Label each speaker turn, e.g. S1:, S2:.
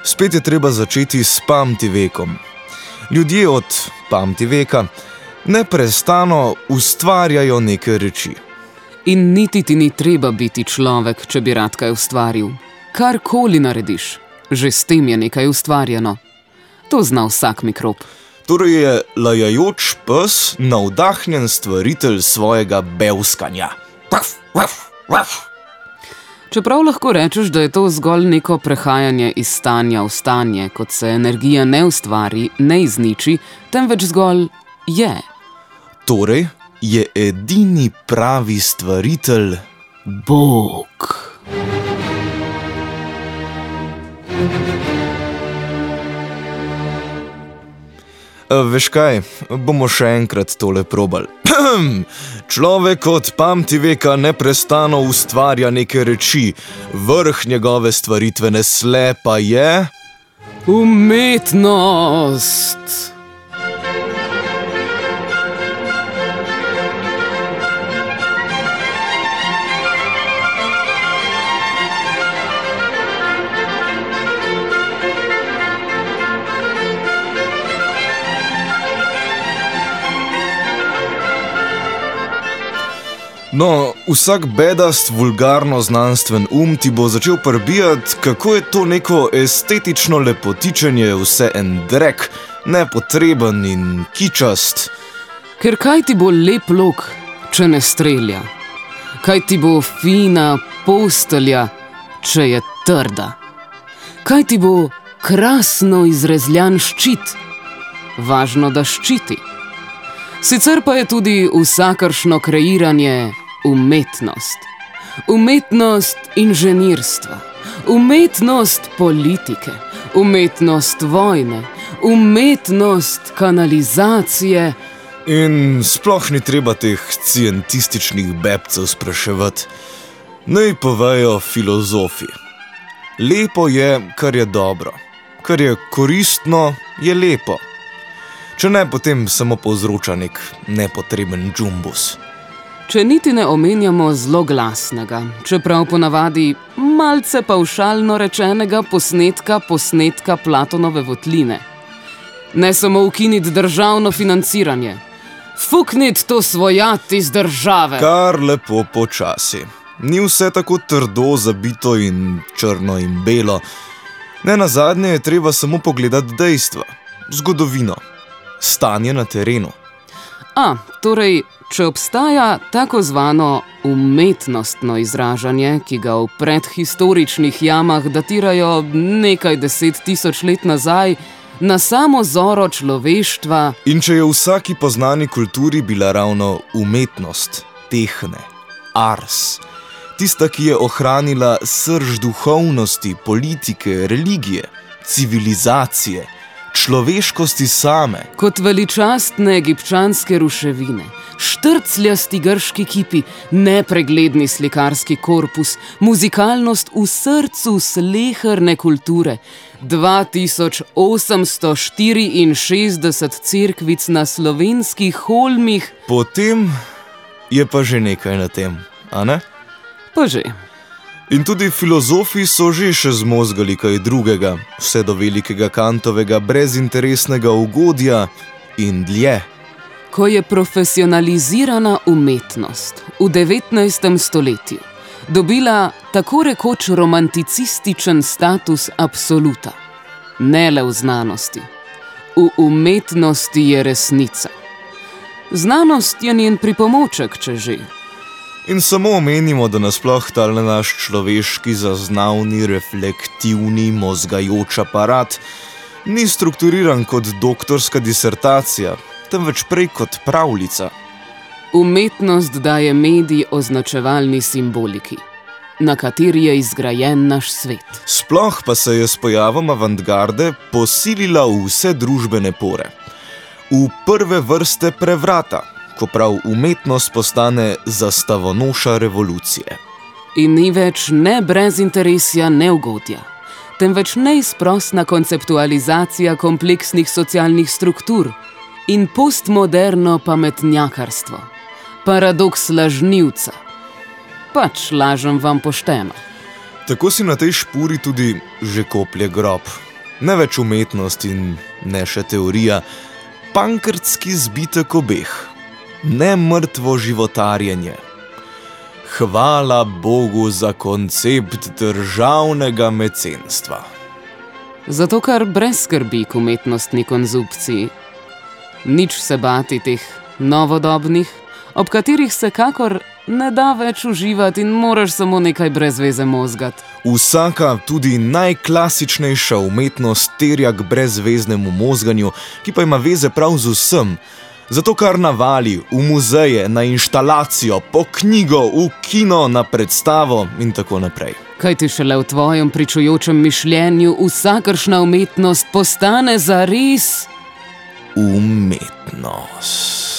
S1: Spet je treba začeti s pamtivekom. Ljudje od pamtiveka neprestano ustvarjajo neke reči.
S2: In niti ti ni treba biti človek, če bi rad kaj ustvaril. Karkoli narediš, že s tem je nekaj ustvarjeno. To zna vsak mikrob.
S1: Torej je lajajoč pes navdahnjen stvaritelj svojega bevskanja. Vaf, vaf, vaf.
S2: Čeprav lahko rečeš, da je to zgolj neko prehajanje iz stanja v stanje, kot se energija ne ustvari, ne izniči, temveč zgolj je.
S1: Torej je edini pravi stvaritelj
S2: Bog.
S1: Veš kaj, bomo še enkrat tole probali. Človek od pamtiveka neprestano ustvarja neke reči, vrh njegove stvaritvene slepa je...
S2: Umetnost!
S1: No, vsak bedast, vulgarno znanstven ti bo začel prbijati, kako je to neko estetično lepotičenje vse en drek, nepotreben in kičast.
S2: Ker kaj ti bo lep lok, če ne strelja? Kaj ti bo fina postelja, če je trda? Kaj ti bo krasno izrezljan ščit? Važno, da ščiti. Sicer pa je tudi vsakršno kreiranje umetnost. Umetnost inženirstva, umetnost politike, umetnost vojne, umetnost kanalizacije.
S1: In sploh ni treba teh scientističnih bebcev spraševati. Naj povejo filozofi. Lepo je, kar je dobro. Kar je koristno, je lepo. Če ne, potem samo povzroča nek nepotreben džumbus.
S2: Če niti ne omenjamo zloglasnega, čeprav ponavadi malce pavšalno rečenega posnetka Platonove votline. Ne samo ukiniti državno financiranje. Fukniti to svojat iz države.
S1: Kar lepo počasi. Ni vse tako trdo, zabito in črno in belo. Nenazadnje je treba samo pogledati dejstva, zgodovino. Stanje na terenu.
S2: Torej, če obstaja tako zvano umetnostno izražanje, ki ga v predhistoričnih jamah datirajo nekaj 10.000 let nazaj, na samo zoro človeštva...
S1: In če je v vsaki poznani kulturi bila ravno umetnost, tehne, ars, tista, ki je ohranila srž duhovnosti, politike, religije, civilizacije, človeškosti same.
S2: Kot veličastne egipčanske ruševine, štrcljasti grški kipi, nepregledni slikarski korpus, muzikalnost v srcu sleherne kulture, 2864 cerkvic na slovenskih holmih.
S1: Potem je pa že nekaj na tem, a ne?
S2: Pa že.
S1: In tudi filozofi so že še zmozgali kaj drugega, vse do velikega Kantovega brezinteresnega ugodja in dlje.
S2: Ko je profesionalizirana umetnost v 19. stoletju dobila tako rekoč romanticističen status absoluta, ne le v znanosti. V umetnosti je resnica. Znanost je njen pripomoček, če že.
S1: In samo omenimo, da nasploh tale naš človeški zaznavni, reflektivni, mozgajoč aparat ni strukturiran kot doktorska disertacija, temveč prej kot pravljica.
S2: Umetnost daje medij označevalni simboliki, na kateri je izgrajen naš svet.
S1: Sploh pa se je s pojavom avantgarde posilila v vse družbene pore. V prve vrste prevrata, ko prav umetnost postane zastavonoša revolucije.
S2: In ni več ne brezinteresja, ne ugodja, temveč neizprosna konceptualizacija kompleksnih socialnih struktur in postmoderno pametnjakarstvo. Paradoks lažnivca. Pač lažem vam pošteno.
S1: Tako si na tej špuri tudi že koplje grob. Ne več umetnost in ne še teorija, pankrtski zbitek obeh. Ne mrtvo životarjenje. Hvala Bogu za koncept državnega mecenstva.
S2: Zato kar brez skrbi k umetnostni konzumpciji. Nič se bati teh novodobnih, ob katerih se kakor ne da več uživati in moraš samo nekaj brez veze mozgati.
S1: Vsaka, tudi najklasičnejša umetnost terja k brezveznemu mozganju, ki pa ima veze prav z vsem. Zato kar navali v muzeje, na inštalacijo, po knjigo, v kino, na predstavo in tako naprej.
S2: Kaj ti šele v tvojem pričujočem mišljenju vsakršna umetnost postane zares
S1: umetnost.